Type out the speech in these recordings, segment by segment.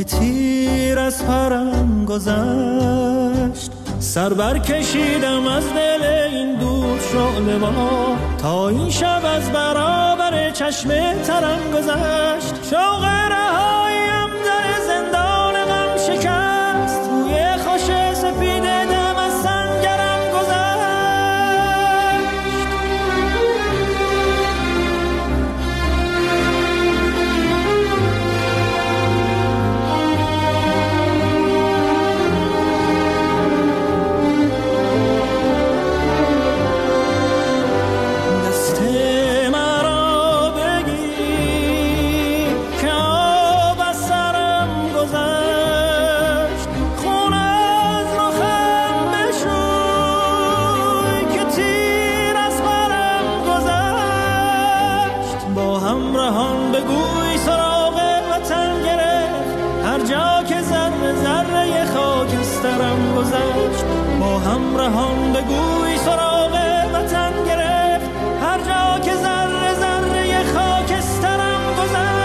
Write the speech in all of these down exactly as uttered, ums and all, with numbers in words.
که تیر از پرم گذشت. سر بر کشیدم از دل این دود شعله ما، تا این شب از برابر چشم ترم گذشت. شوق رهاییم در زندان غم شکست، توی خوش سپید دم از سنگرم گذشت. با همراهان بگوی سراغ وطن گرفت، هر جا که ذره ذره خاکسترم گذشت.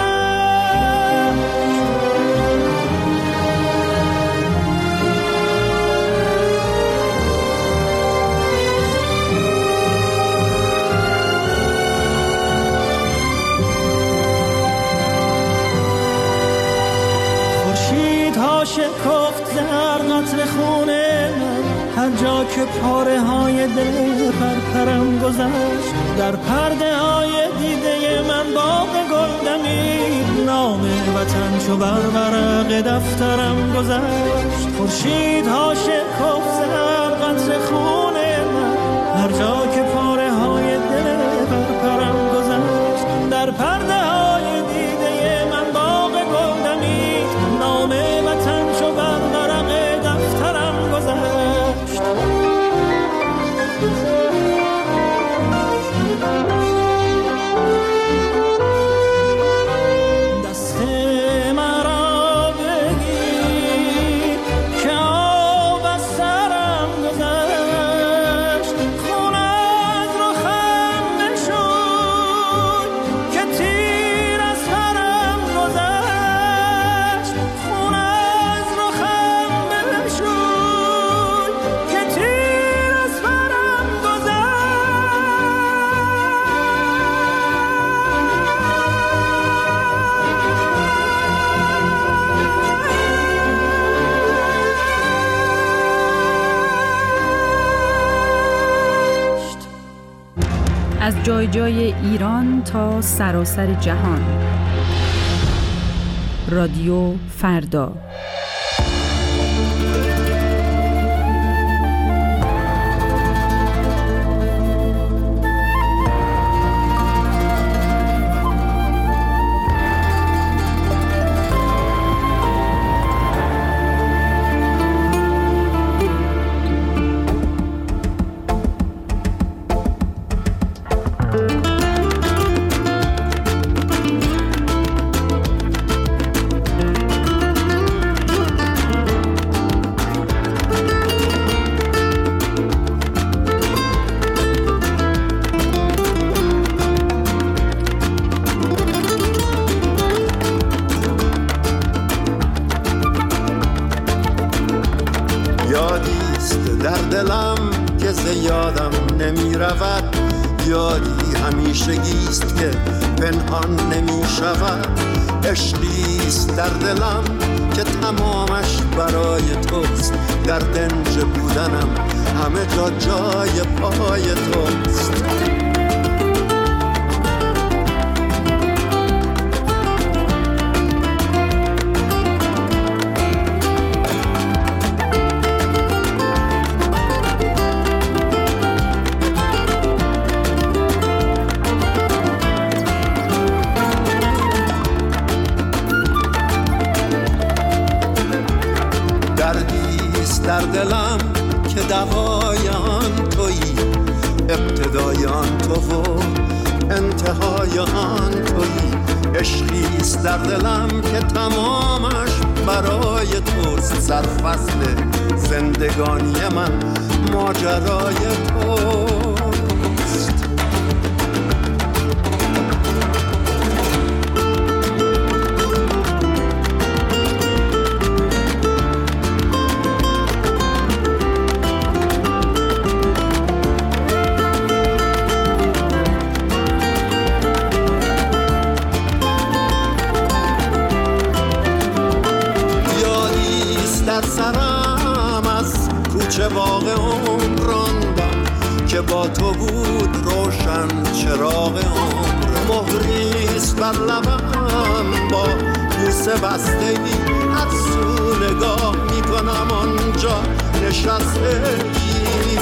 خورشیدها شکفت زهر قطره خونه من، هر جا که پاره های دل پرپرم گذشت. در پرده های دیده من باغ گل دمید، نام وطن چو بر ورق دفترم گذشت. خورشیدها شکفت زهر قطره خونه من، هر جا که پاره های دل پرپرم گذشت. در پرده های دیده من باغ گل دمید، نام وطن چو بر ورق دفترم گذشت. دست مرا بگیر که آب از سرم گذشت، خون از رخم بشوی که تیر از سرم گذشت. خون از رخم بشوی که تیر از سرم گذشت. از جای جای ایران تا سراسر جهان. رادیو فردا. یادیست در دلم که زیادم نمی رود، یادی همیشگیست که پنهان نمی شود. عشقیست در دلم که تمامش برای توست، در دنج بودنم همه جا جای پای توست. در دلم که دوای آن تویی، ابتدای آن تو و انتهای آن تویی. عشقیست در دلم که تمامش برای توست، سرفصل زندگانی من ماجرای توست. لبم با بوسه بسته ای هر سو نگاه میکنم آنجا نشسته ای.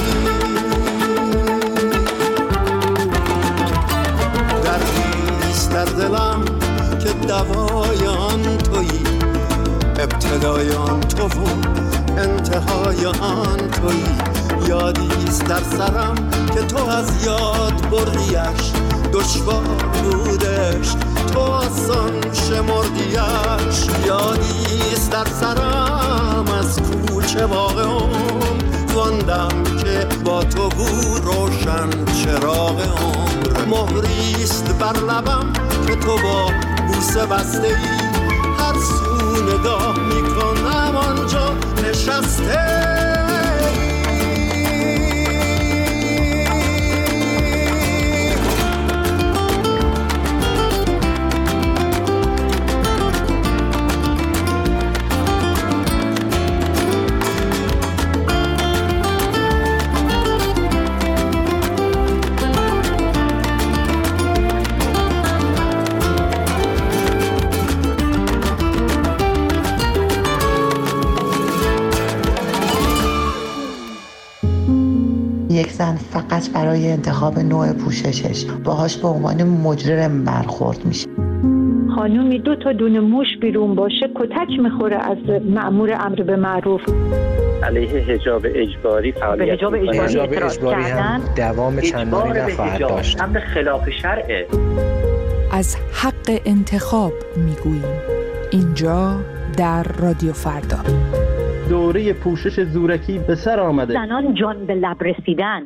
دردیست در دلم که دوای آن تویی، ابتدای آن تو و انتهای آن تویی. یادیست در سرم که تو از یاد بردیش، دشوار بودش تو آسان شمردیش. یادیست در سرم از کوچه واقعم واندم که با تو بود روشن چراغ عمر. مهریست بر لبم که تو با بوسه بسته ای هر سو نگاه میکنم آنجا نشسته. یک زن فقط برای انتخاب نوع پوششش باهاش به عنوان مجرم برخورد میشه. خانومی دو تا دونه موش بیرون باشه کتک میخوره از مأمور امر به معروف. علیه حجاب اجباری فعالیت حجاب اجباری, حجاب اجباری هم دوام چندانی نخواهد داشت. امر خلاف شرعه. از حق انتخاب میگوییم اینجا در رادیو فردا. دوره پوشش زورکی به سر آمده. زنان جان به لب رسیدن.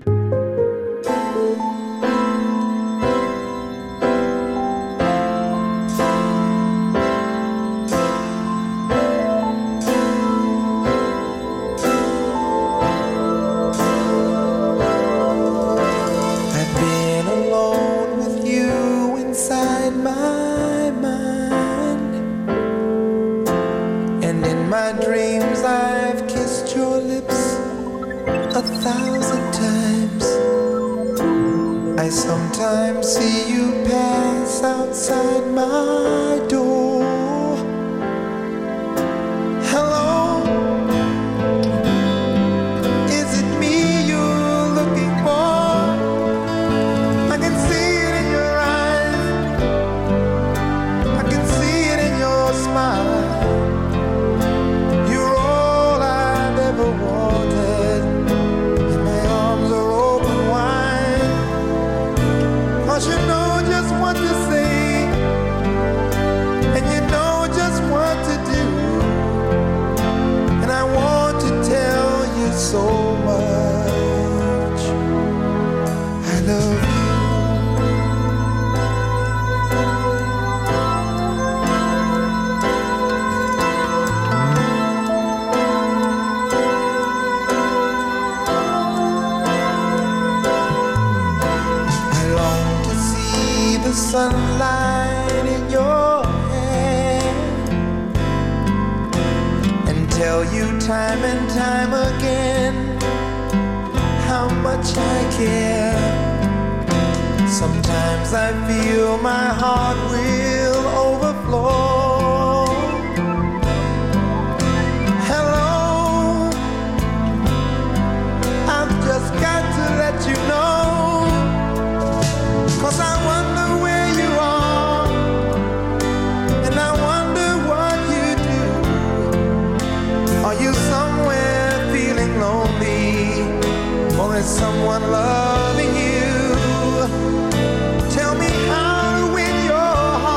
A thousand times I sometimes see you pass outside my door. Hello, is it me you're looking for? I can see it in your eyes, I can see it in your smile. You're all I've ever wanted. You know just what to say, and you know just what to do, and I want to tell you so much I love you. Sunlight in your hair and tell you time and time again how much I care. Sometimes I feel my heart will overflow. Hello, I've just got to let you know, 'cause I wonder where you are, and I wonder what you do. Are you somewhere feeling lonely, or is someone loving you? Tell me how to win your heart.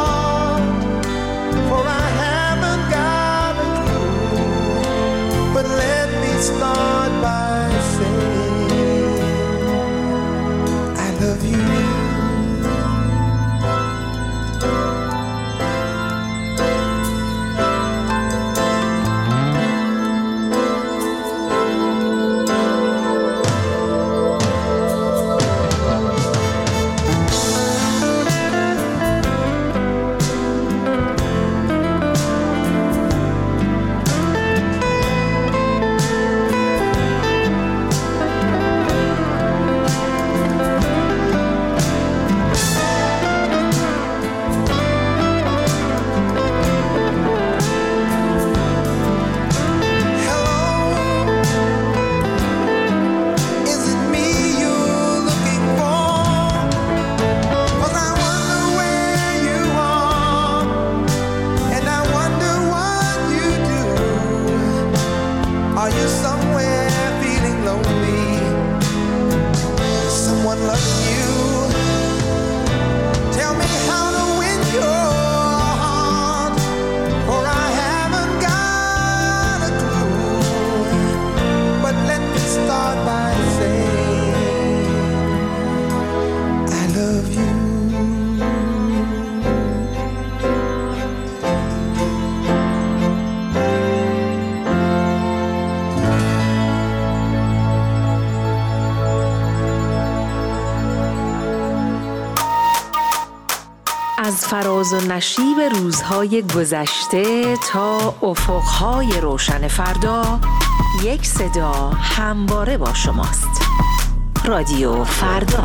از فراز و نشیب روزهای گذشته تا افقهای روشن فردا، یک صدا همواره با شماست. رادیو فردا.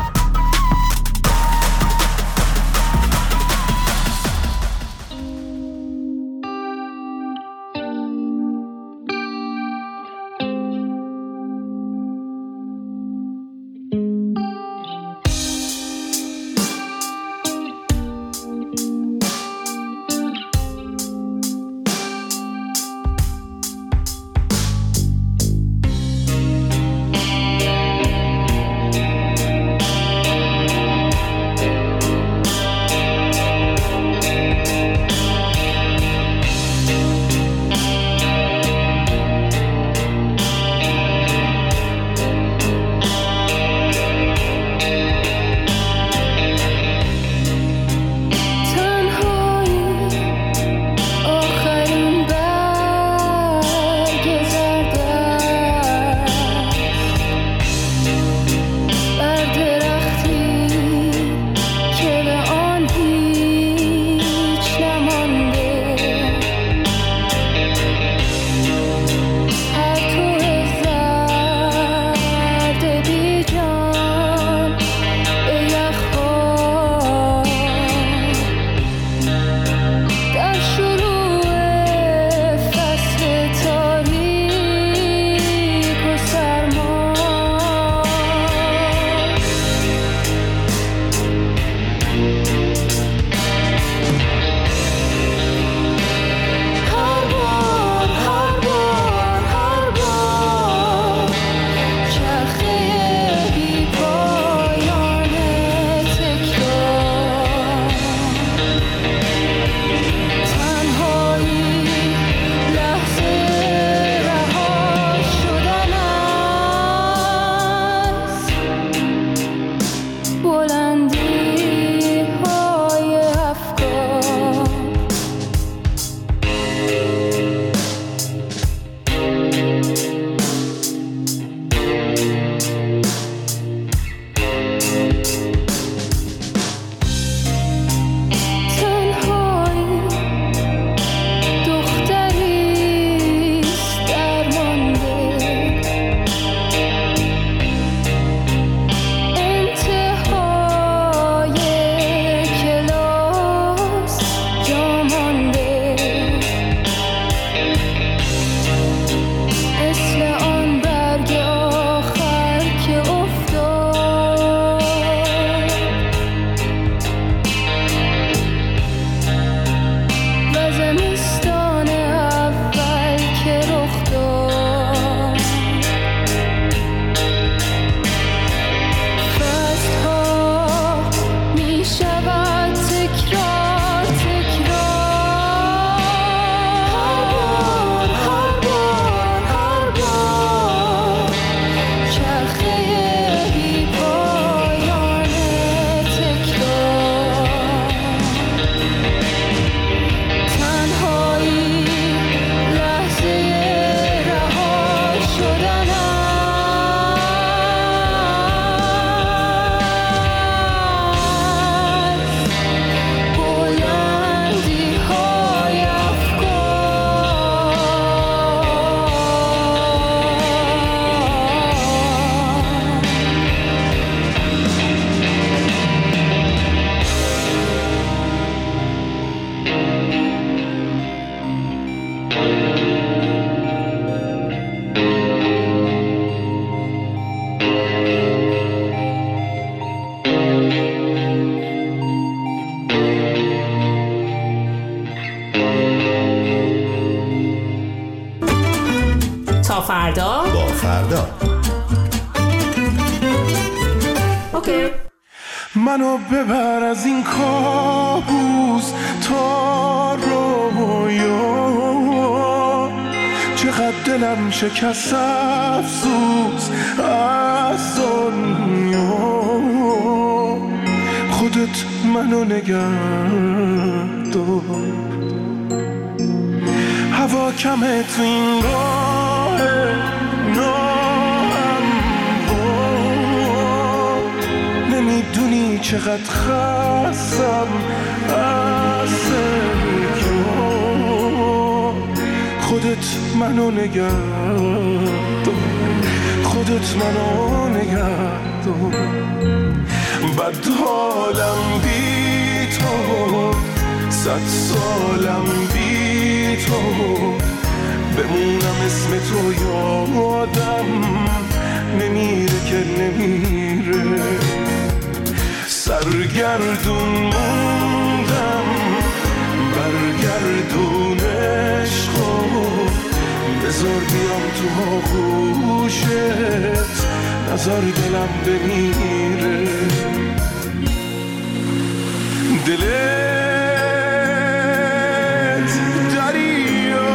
تا فردا با فردا. اوکی. منو ببر از این کابوس تا رویا، چقدر دلم شکست افسوس از دنیا. خودت منو نگه دار، هوا کمه تو این راه ناهم، نمیدونم میدونی چقدر خستم از خودت منو نگه دار، خودت منو نگه دار. بد حالم بی تو، صد سالم بی تو، بمونم اسم تو یادم نمیره که نمیره. سرگردون موندم برگردون عشقو، بذار بیام تو آغوشت، نذار دلم بمیره. دلت دریاست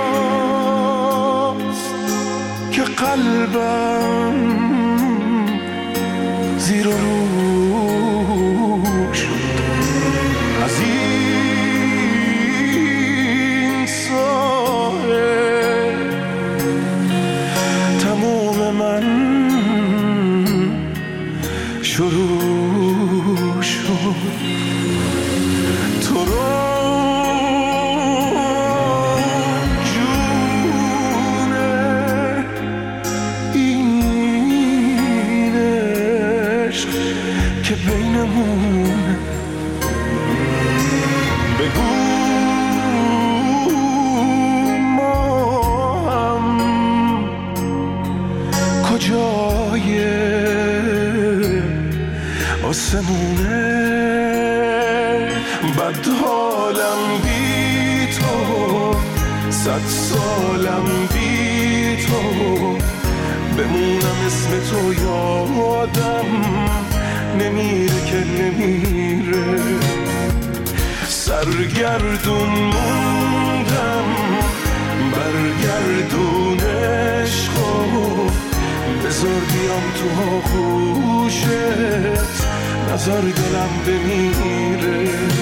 که قلبم زیر و رو شد. از این ساحل تموم من شروع شد. تو رو جونه این عشق که بینمونه، بگو ما هم کجای آسمونه. بد حالم بی تو، صد سالم بی تو، بمونم اسم تو یادم نمیره که نمیره. سرگردون موندم برگردون عشقو، بذار بیام تو آغوشت، نذار دلم بمیره.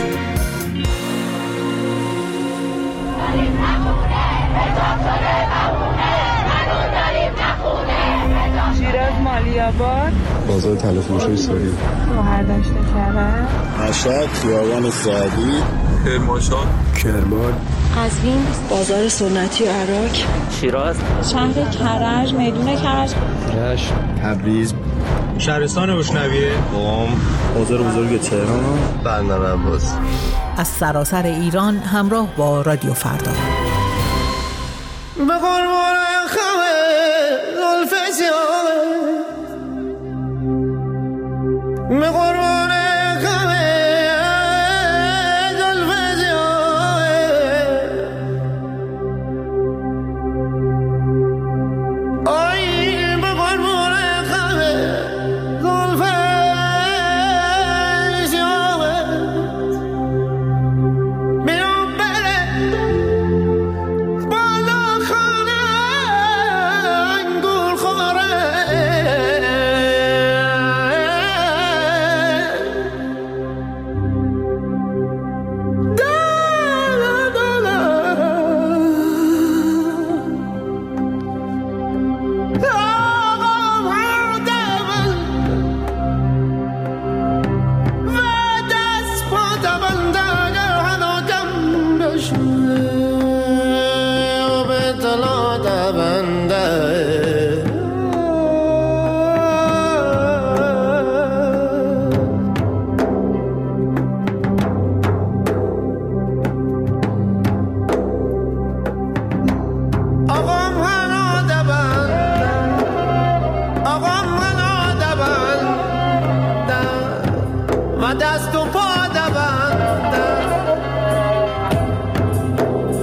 شیراز مالی‌آباد، بازار تلفروشی ساری، شهرداشت کرد، مشهد خیابان سعدی، کرمانشاه، کرمان، قزوین بازار سنتی عراق، شیراز، شهر کرج میدون کرج، رشت، تبریز، شهرستان روشنویه، قم، بازار بزرگ تهران، بندر عباس. از سراسر ایران همراه با رادیو فردا. به قربان خمه زلف سیاه، به قربان خمه زلف سیاه، آی به قربان خمه زلف سیاه، بیام بره بالا خانه گل خوره. دست و پا دوندم،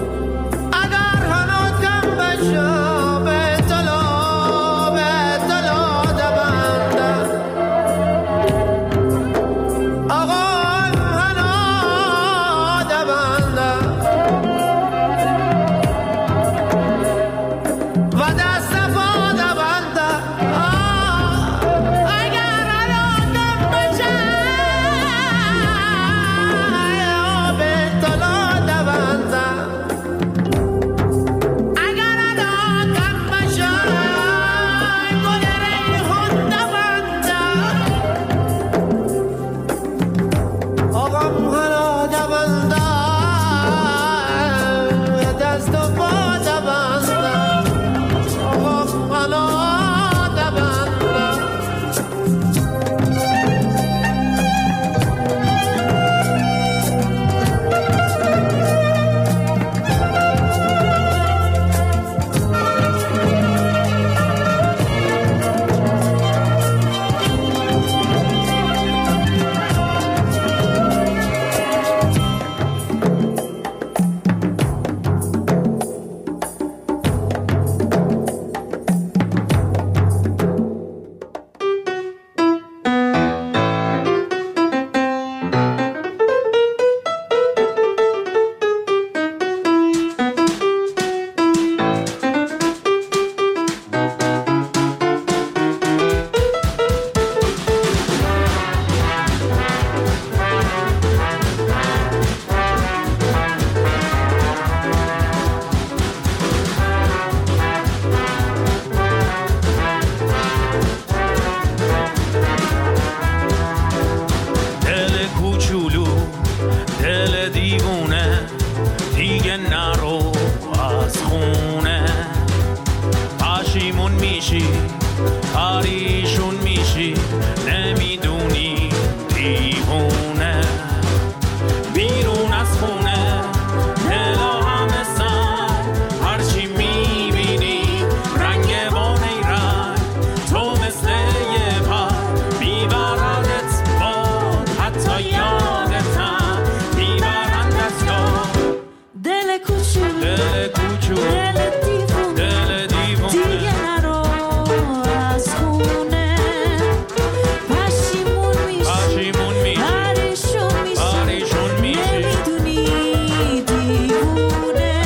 دل دیوونه دیگه نرو از خونه پشیمون میشی پریشون میشی نمیدونی دیوونه بیرون از خونه دلا همه سر هرچی میبینی رنگ بانه رنگ تو مثل یه پر میبردت باد حتی یادتم میبرندت یاد دل کوچولو دل کوچولو دل دیوونه دل دیوونه دیگه نرو از خونه پشیمون میشی پشیمون میشی پریشون میشی پریشون میشی نمیدونی دیوونه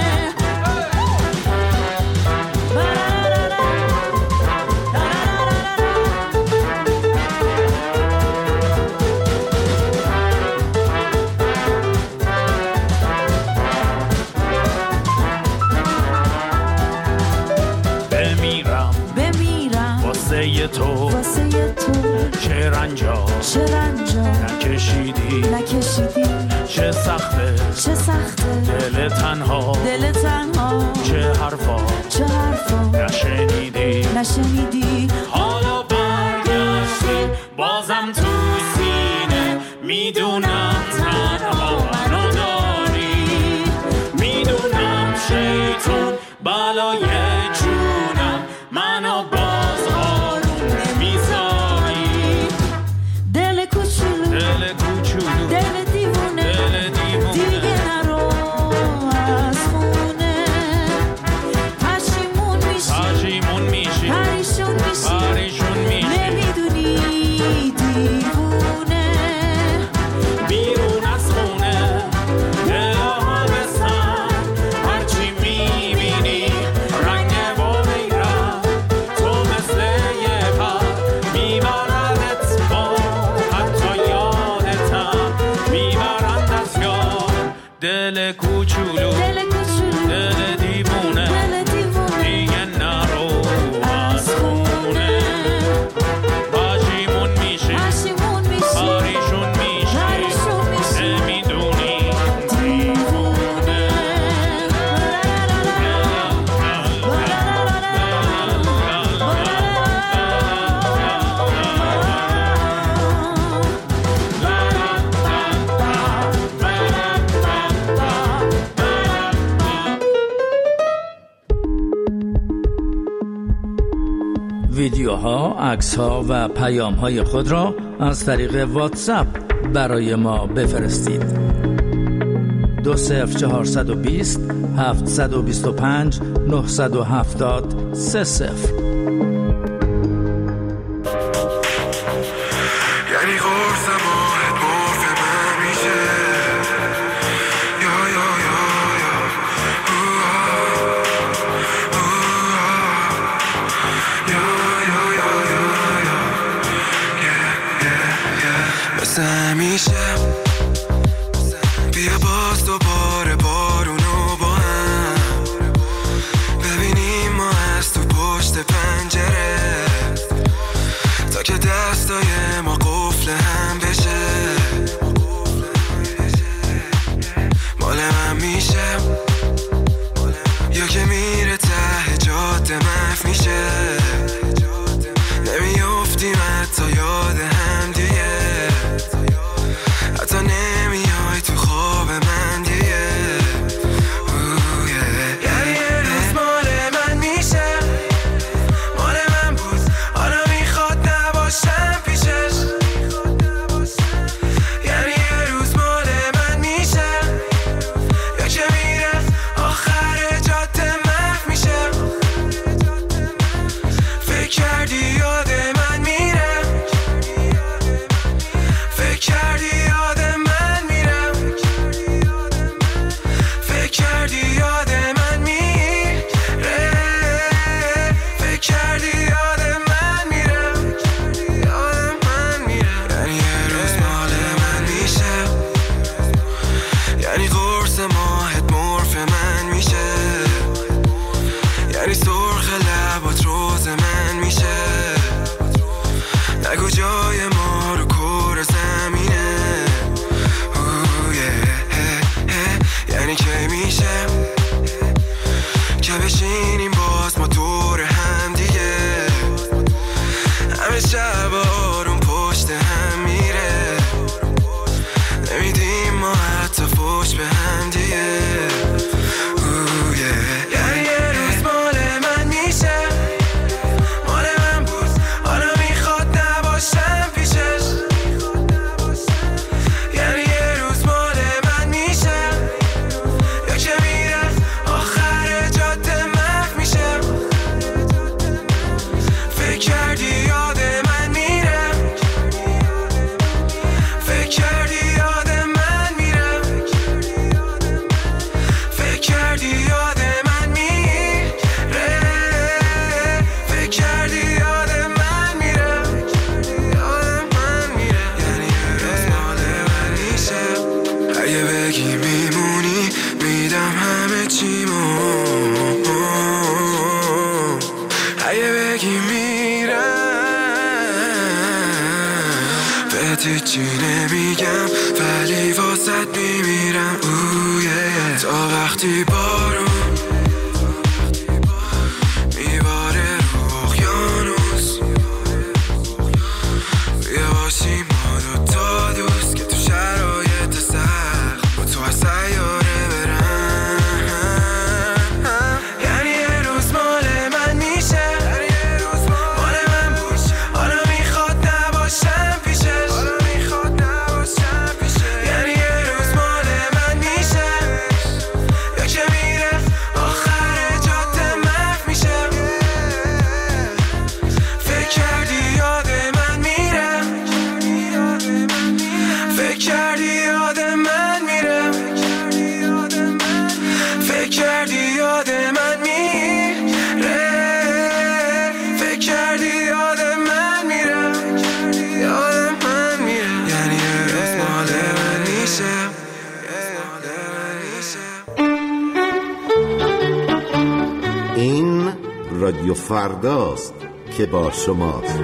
بمیرم بمیرم واسه تو واسه تو چه رنجا چه رنجا نکشیدی نکشیدی چه سخته چه سخته دل تنها دل تنها چه حرفا چه حرفا نشنیدی نشنیدی حالا برگشتی بازم تو سینه میدونم تنها منو داری میدونم شیطون بلای جونم منو باز آروم نمیذاری دل کوچولو دل کوچولو دل دیوونه دل دیوونه دیگه نرو از خونه پشیمون میشی پشیمون میشی پریشون میشی پریشون میشی نمیدونی دیوونه بیرون از خونه دلها به سر هرچی میبینی رنگ باری رنگ تو مثل یه پر میبردت با حتی یادتم میبرندت یاد دل کوچولو دل کوچولو دل دیوونه دل دیوونه دیگه نرو از خونه پشیمون میشی پشیمون میشی پریشون میشی پریشون میشی نمیدونی دیوونه ویدیوها، عکس‌ها و پیام‌های خود را از طریق واتساپ برای ما بفرستید. دو صفر چهارصد و بیست هفتصد و بیست و پنج نهصد و هفتاد سه صفر. یعنی قرصم آهد مرف من میشه یا یا یا یا مثل همیشه بیا باز دوباره بارونو با هم ببینیم ما از تو پشت پنجره تا که دستای ما قفل هم بشه مال من میشه یا که میره ته جاده محو میشه نمیافتیم حتی یاد هم دیگه حتی نمیای تو خواب من دیگه بگی میمونی میدم همه چیمو، اگه بگی میرم بهت هیچی نمیگم ولی واسط میمیرم. اوه تا وقتی بارون میباره رو اقیانوس، بیا باشیم ما دوتا دوست که تو شرایط سخت با تو از سیاره برم. یعنی یه روز مال من میشه، مال من باش، حالا میخواد نباشم پیشش، یعنی یه روز مال من میشه یا که میره آخر جاده محو میشه. فکر کردی یاد من میره، فکر کردی یاد من میره، فکر کردی یاد من میره، فکر کردی یاد من میره، یاد من میره. یعنی یه روز مال من میشه. این رادیو فرداست که با شماست.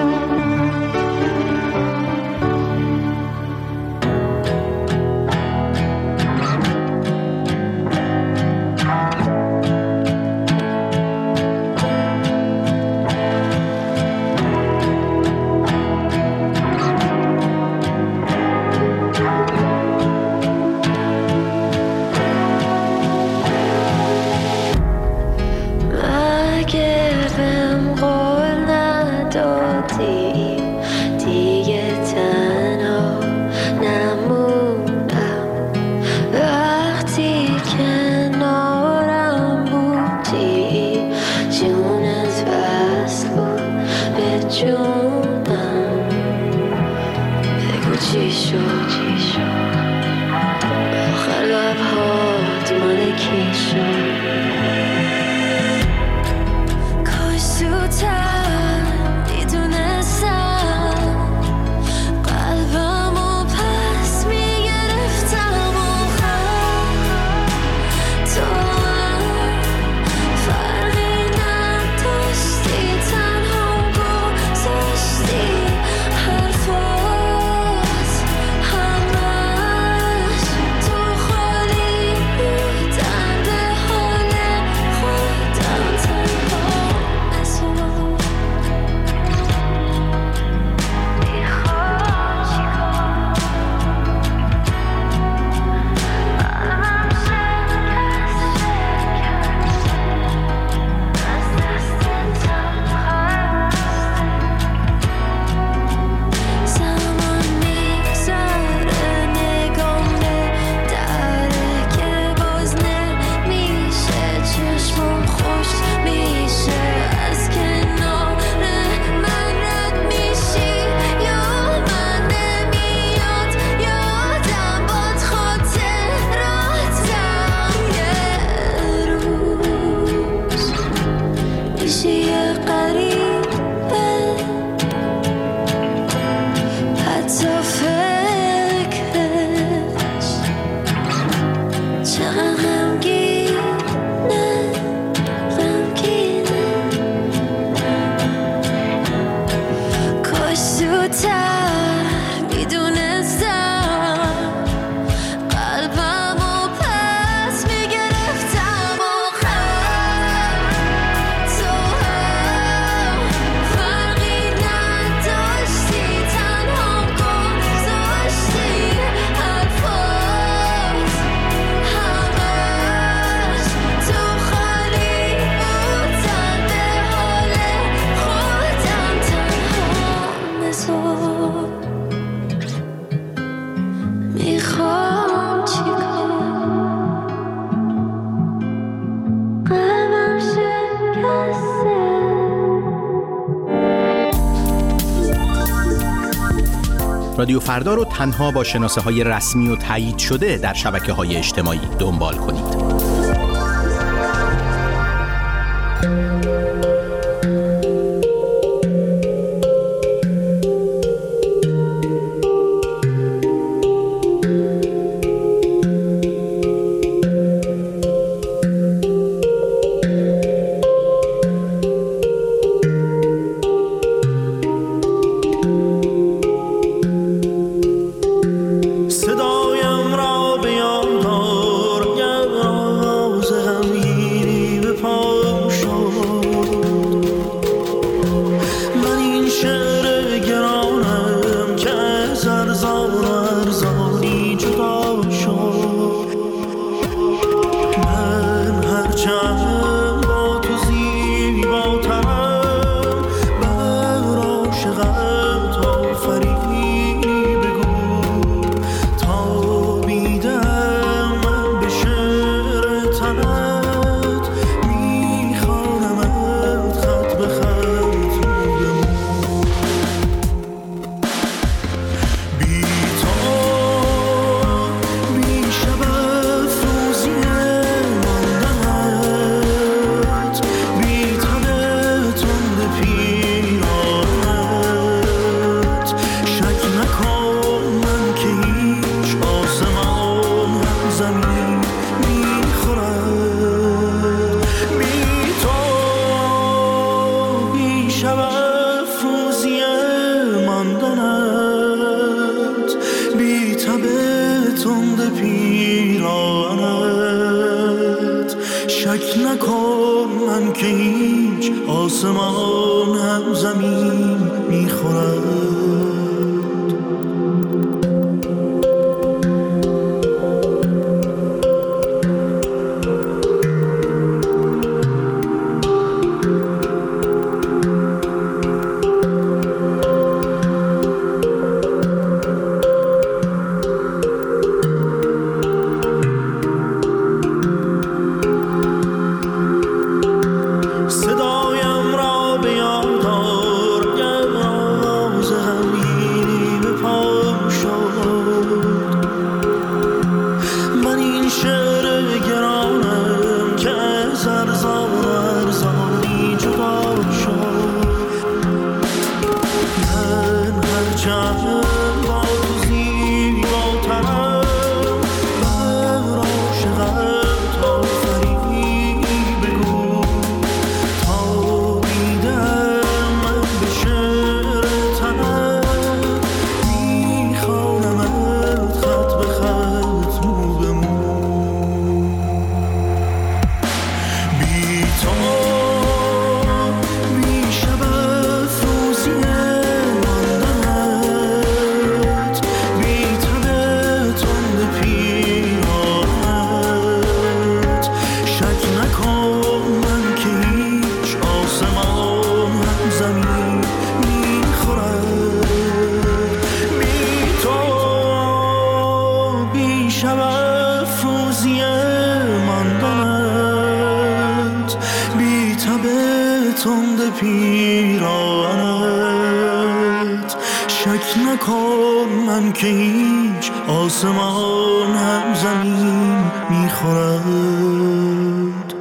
رادیو فردا رو تنها با شناسه های رسمی و تایید شده در شبکه های اجتماعی دنبال کنید. پیرانت. شک نکن من که هیچ آسمان هم زمین میخورد. پیرانت. شک نکن من که هیچ آسمان هم زمین میخورد.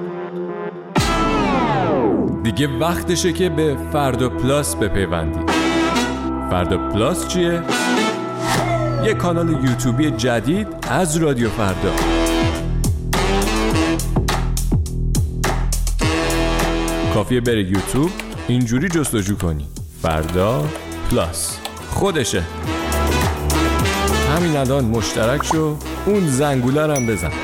دیگه وقتشه که به فردا پلاس بپیوندی. فردا پلاس چیه؟ یه کانال یوتیوبی جدید از رادیو فردا. کافیه بره یوتیوب، اینجوری جستجو کنی فردا پلاس، خودشه. همین الان مشترک شو، اون زنگوله رو هم بزن.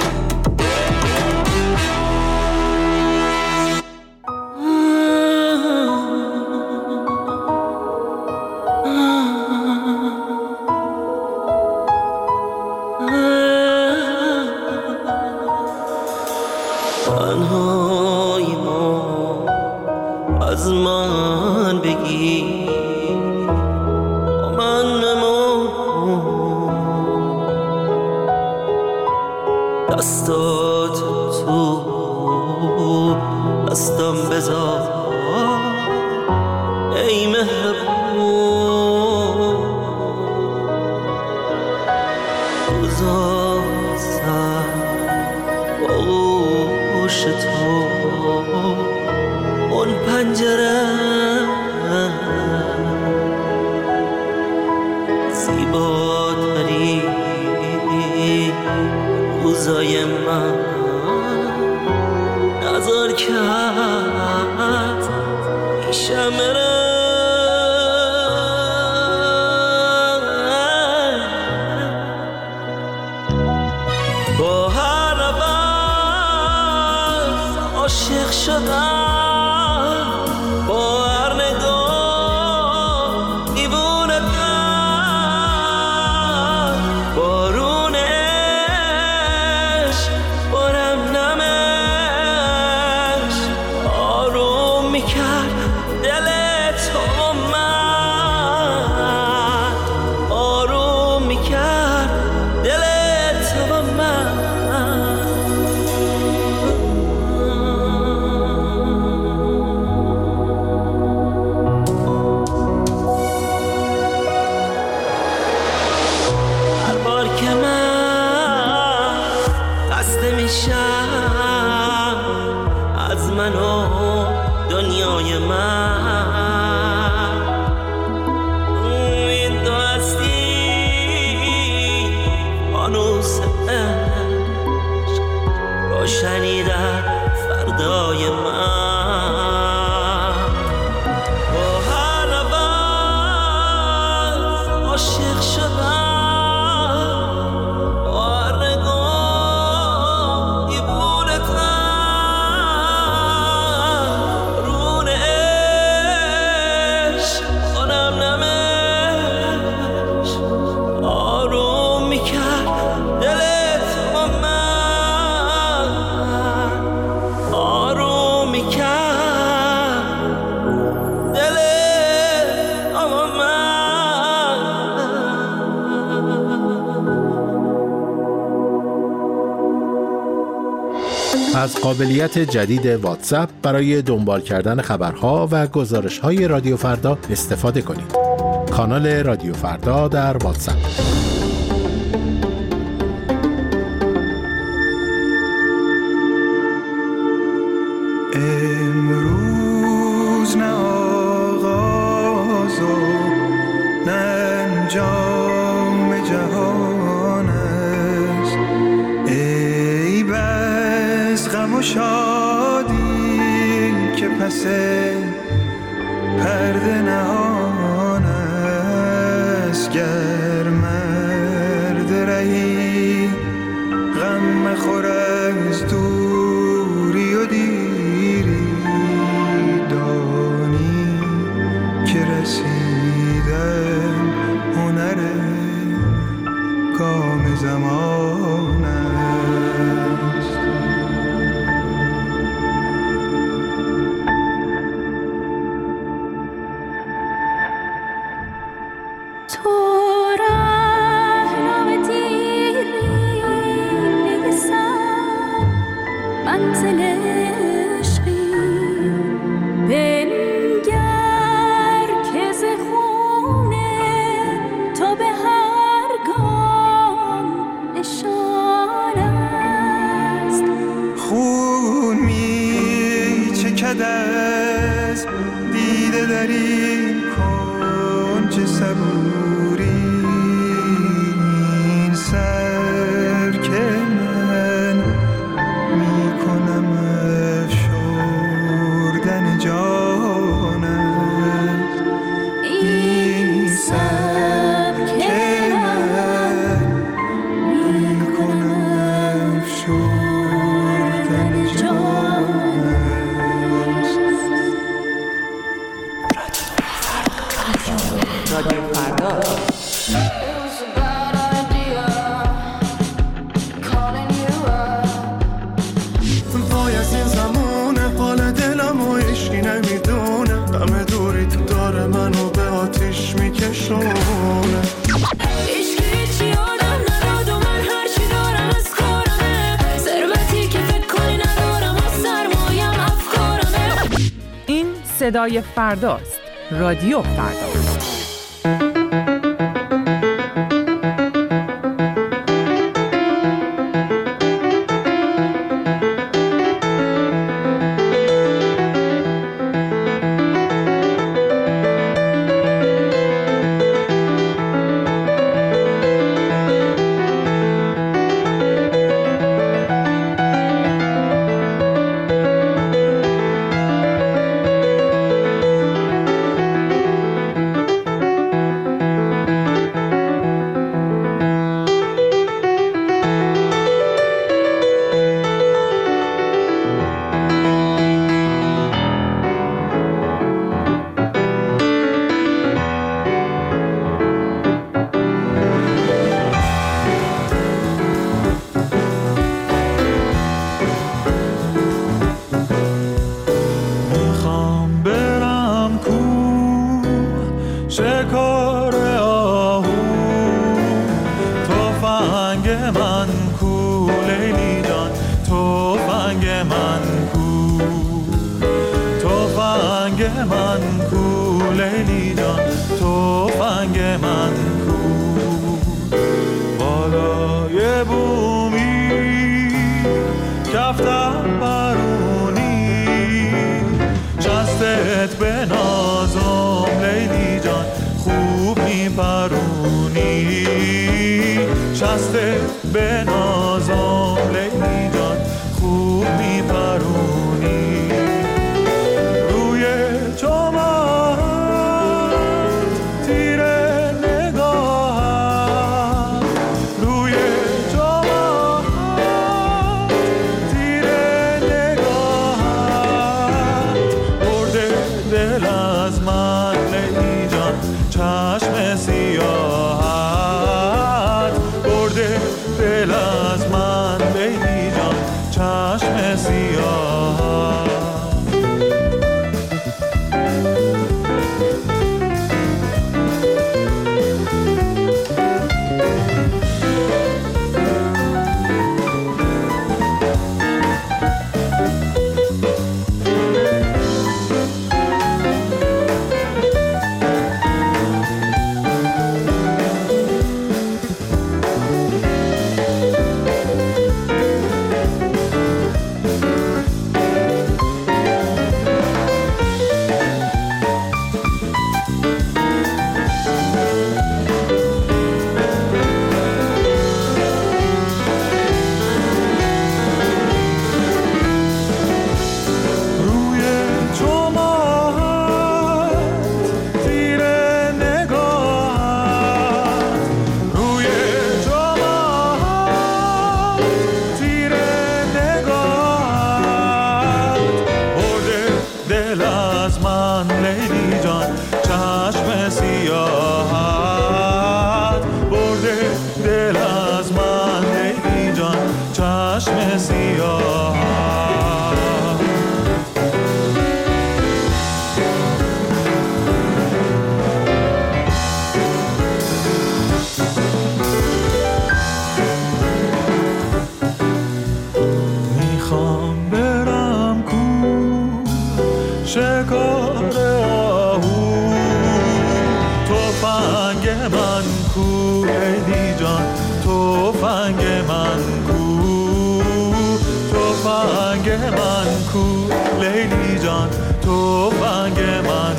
تنهای ما از من بگی، من نمو دستات تو دستم بذار ای مهربون. روزا سر باش تو اون پنجره زیباتری روزای من نظر کرد شمره با هر نفس عاشق شدم، با هر نگاه دیوونه دم. بارون عشق بارم نمش آروم میکرد دل تو من، آروم میکرد دل تو من. هر بار که من خسته میشم از من و دنیای من، این تو هستی فانوس عشق روشنی در فردای من. با هر نفس عاشق شدم، با هر از قابلیت جدید واتساپ برای دنبال کردن خبرها و گزارش‌های رادیو فردا استفاده کنید. کانال رادیو فردا در واتساپ. امروز نه آغاز و نه انجام جهان است، ای بس غم و شادی که پس پرده نهان است. گر مرد رهی غم مخور از دوری و دیری، دانی که رسیدن هنر گام زمان است. دیده در این کنج صبوری، این سر که من میکنم افشردن جان است. این سر که من میکنم افشردن جان است. رادیو فردا. وای از این زمان حال دلم و عشقی نمیدونه، غم دوری تو داره منو به آتیش میکشونه. عشقی چی آدم نداد و من هرچی دارم از کارمه، ثروتی که فکر کنی ندارم و سرمایم افکارمه. این صدای فرداست. رادیو فردا. روی چمن تیر چشم سیاه. میخوام برم کو شکار آهو، تفنگ من کو لیلی جان، تفنگ من کو، تفنگ من کو لیلی جان، تفنگ من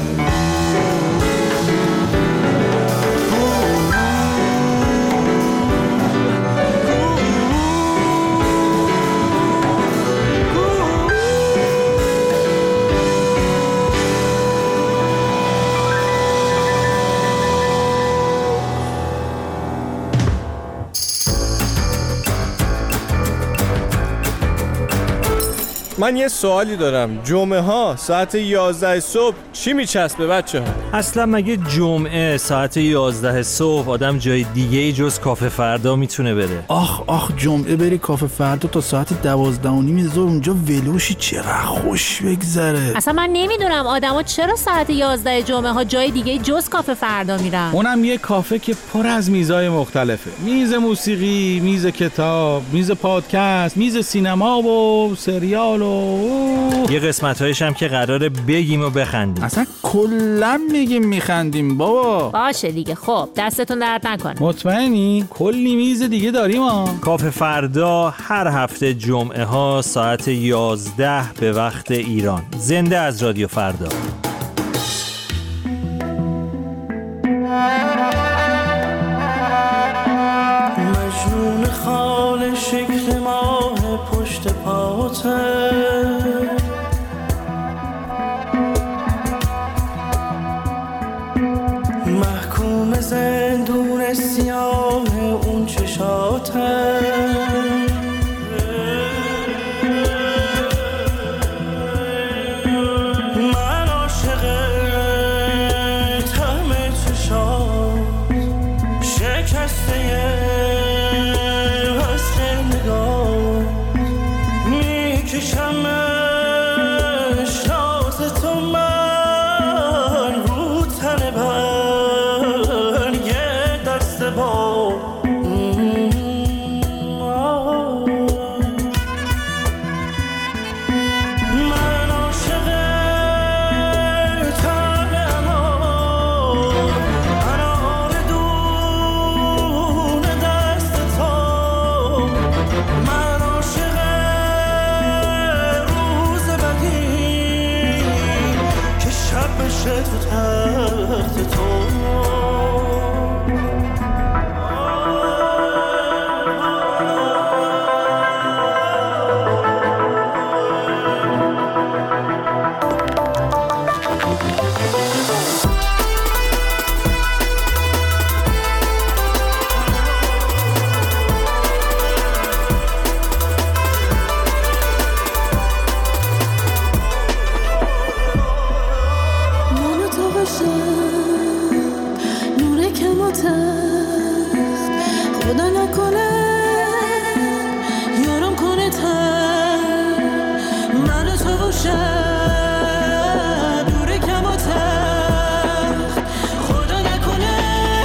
من یه سوالی دارم. جمعه ها ساعت یازده صبح چی میچسبه بچه ها؟ اصلا مگه جمعه ساعت یازده صبح آدم جای دیگه ای جز کافه فردا میتونه بره؟ آخ آخ جمعه بری کافه فردا تا ساعت دوازده و نیم ظهر اونجا ولوشی، چقدر خوش بگذره. اصلا من نمیدونم آدما چرا ساعت یازده جمعه ها جای دیگه جز کافه فردا میرن. اونم یه کافه که پر از میزای مختلفه، میز موسیقی، میز کتاب، میز پادکست، میز سینما و سریال و یه قسمت‌هایش هم که قراره بگیم و بخندیم. اصلا کلا میگیم میخندیم بابا. باشه دیگه، خب دستتون درد نکنه. مطمئنی؟ کلی میز دیگه داریم ها. کافه فردا هر هفته جمعه ها ساعت یازده به وقت ایران. زنده از رادیو فردا. مجنون خال شکل ماه پشت پاته، محکوم زندون سیاه اون چشاته، من عاشق طعم چشات شکسته حسن نگاه، میکشم اشتاز تو من رو تن بر یه دست با. من عاشق طعم انار، انار دون دست تو، من عاشق روز بدی که شب بشه تو تخت تو. منو تو باشم نور کماتست، خدا نکنه یارم کنه تر. منو تو باشم نور کماتست، خدا نکنه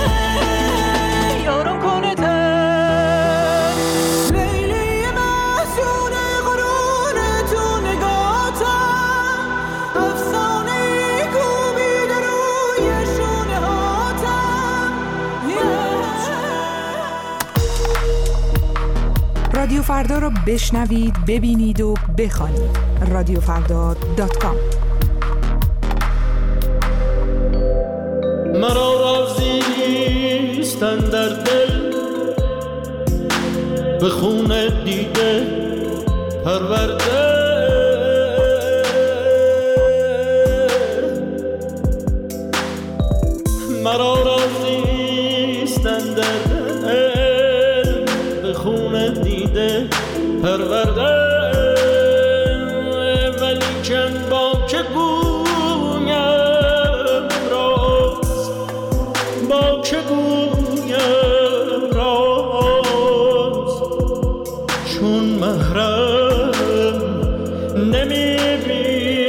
یارم کنه تر. لیلی محزون قرون تو نگاتم، افسانه کوبیده روی شونه هاتم. رادیو فردا رو بشنوید، ببینید و بخوانید. رادیو فردا دات کام. مرا رازی نیستن در دل، به خون دیده پرورده، مرا رازی نیستن در دل، به خون دیده پرورده، ولیکن با که گویم راز، با که گویم راز، چون چون محرم نمیبینم.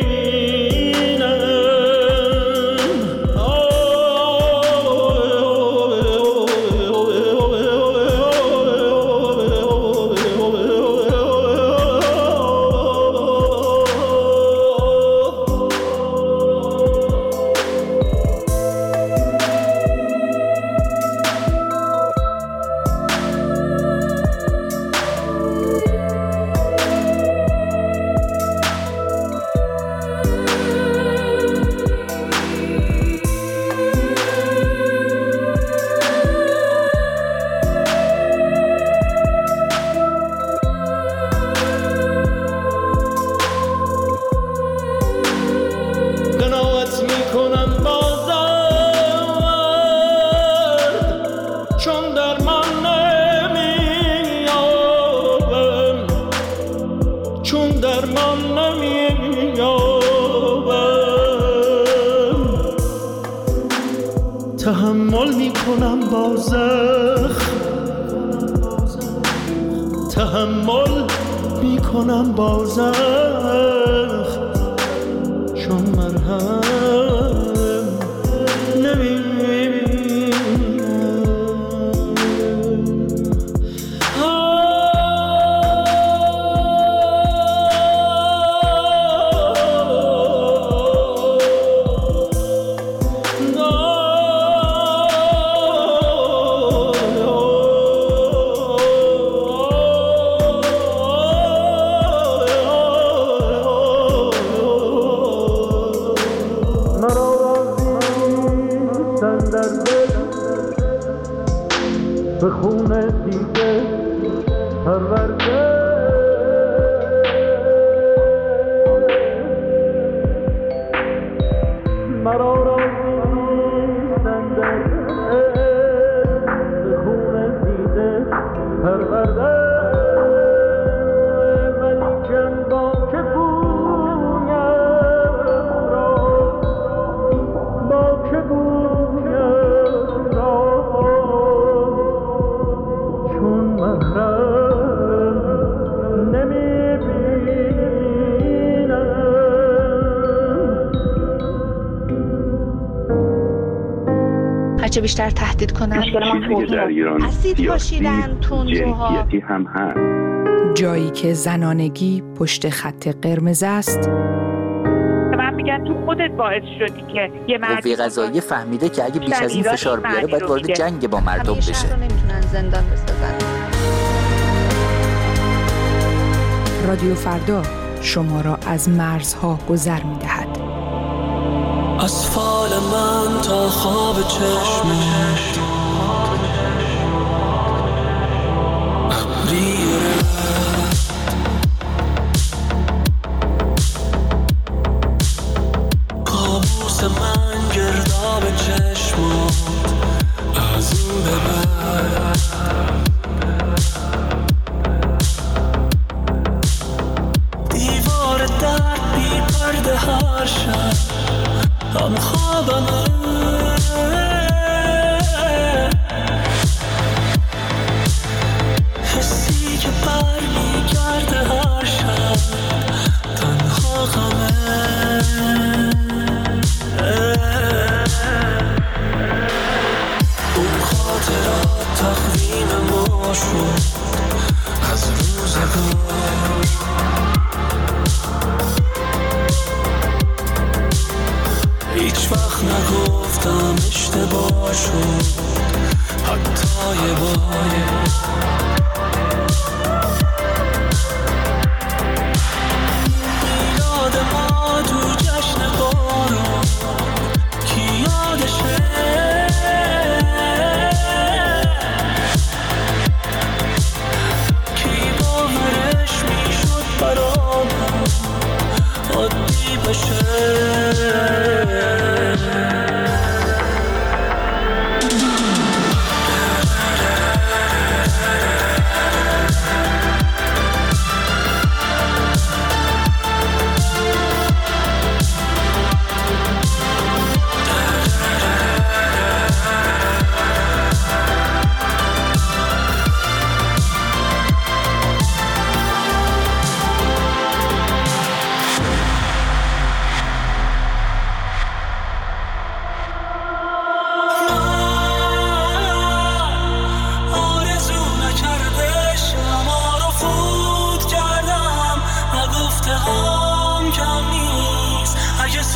تحمل میکنم با زخم، تحمل میکنم با زخم، چون مرهم نمیبینم. به خونه دیده پرورده مرا راضی نیستن در به خونه دیده پرورده ولیکن با که بویم را با که بویم را چون محرم نمیبینم. هرچه بیشتر تهدید کنن مشکل در ایران اسید پاشیدن تندروها جنسیتی هم هست. جایی که زنانگی پشت خط قرمز است. من میگن تو خودت باعث شدی که یه مرد قوه قضاییه فهمیده که اگه بیش از این فشار بیاره باید وارد جنگ با مردم بشه. همیشه رو نمیتونن زندان بسازن. رادیو فردا شما را از مرزها گذر می‌دهد. از فال من تا خواب چشمت ابریه کابوس من گرداب چشمت از این به بعد دیوار درد بی پرده هر شب هم خوابمه حسی که بر میگرده هر شب تنها غمه اون خاطرات تقویم ما شد از روزگار هیچ وقت نگفتم اشتباه شد حتی یه بار یاد ما تو جشن بارون کی یادشه کی باورش میشد برامون عادی بشه.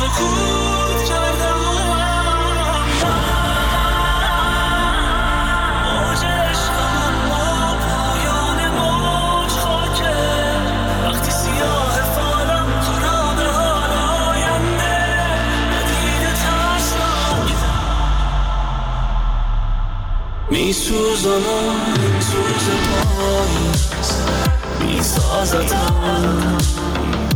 سکوت کردم موج عشقم با پایان موج خاکه وقتی سیاه فالم خراب حال آینده ندیده ترسناک میسوزم سوز پاییز میسازتم